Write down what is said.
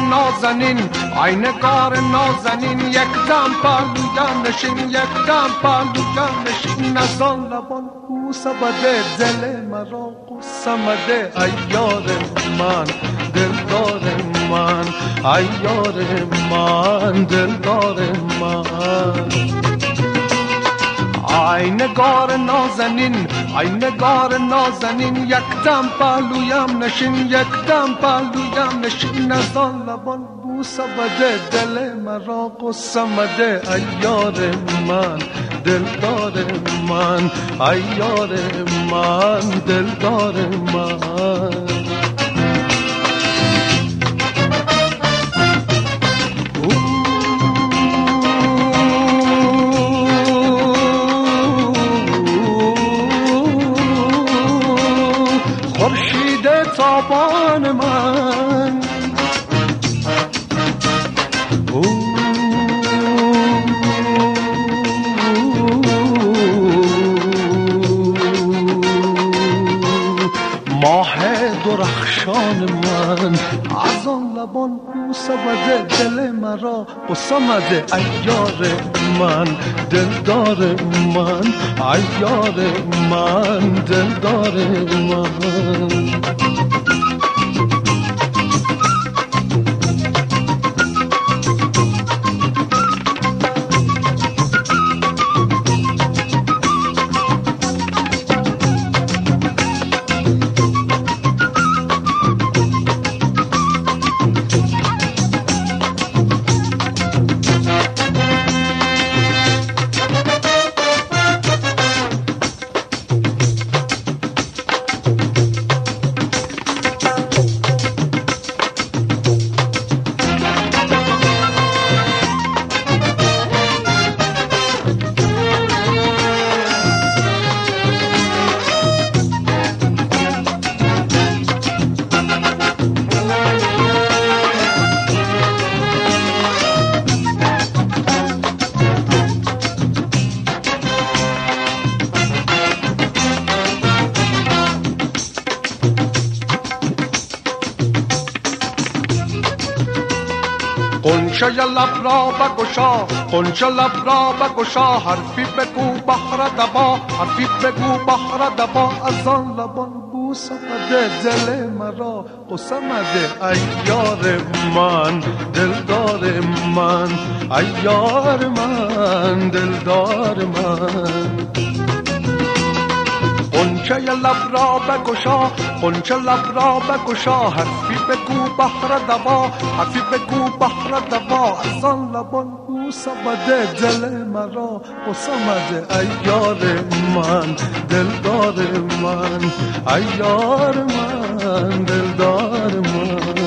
نازنین ای نگار نازنین یک دم پهلویم نشین یک دم پهلویم نشین از آن لبان بوسه بده دل مرا قصه مده ای یار من دلدار من ای یار من دلدار من ای نگار نازنین ای نگار نازنین یک دم پهلویم نشین یک دم پهلویم نشین از آن لبان بوسه بده دل مرا قصه مده ای یار من دلدار من ای یار من دلدار من تابان من ماه درخشان من از آن لبان بوسه بده دل مرا قصه مده ای یار من دلدار من ای یار من دلدار من قنچه لب را بگشا قنچه لب را بگشا حرفی بگو بحر دبا حرفی بگو بحر دبا از آن لبان بوسه بده دل مرا قصه مده ای یار من دلدار من ای یار من دلدار من قنچه لب را بگشا قنچه لب را بگشا حرفی بگو بحر دوا حرفی بگو بحر دوا از آن لبان بوسه بده دل مرا قصه مده ای یار من دلدار من ای یار من دلدار من